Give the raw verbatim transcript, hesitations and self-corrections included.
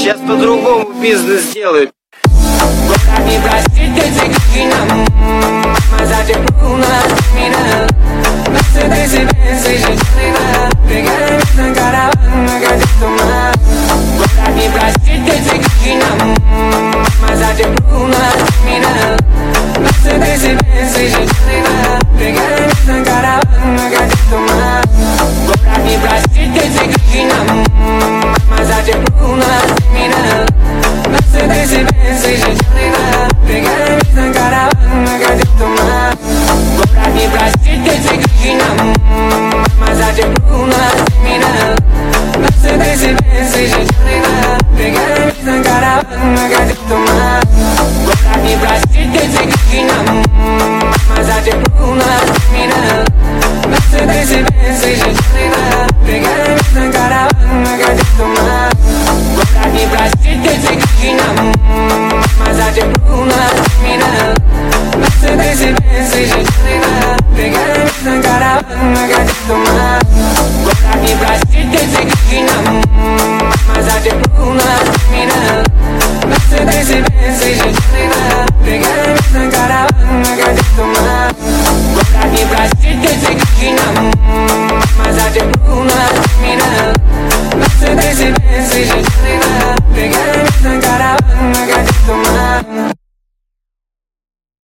сейчас по-другому бизнес делают. Pra me простить эти крики нам, mas de bruna, mina. Mercedes-Benz, Argentina. Pegar na caravana, acredito mais. Pra me простить эти крики нам, mas de bruna, mina. Mercedes-Benz, Argentina. Pegar na caravana, acredito mais. Pra me простить эти крики нам, mas de bruna, mina. Mercedes-Benz, Argentina. Pegar na caravana, acredito mais. Pra me простить эти крики нам, mas de bruna, mina. Mercedes-Benz, Argentina. Pegar na caravana, acredito mais. Pra me простить эти крики нам, mas de bruna, mina. Mercedes-Benz, Argentina. Pegar na caravana, acredito mais. Pra me простить эти крики нам, mas de bruna, mina. Mercedes-Benz, Argentina. Pegar na caravana, acredito mais. Pra me простить эти крики нам, mas de bruna, mina. Mercedes-Benz, Argentina. Pegar na caravana, acredito mais. Pra me простить эти крики нам, mas de bruna, mina. Mercedes-Benz, Argentina.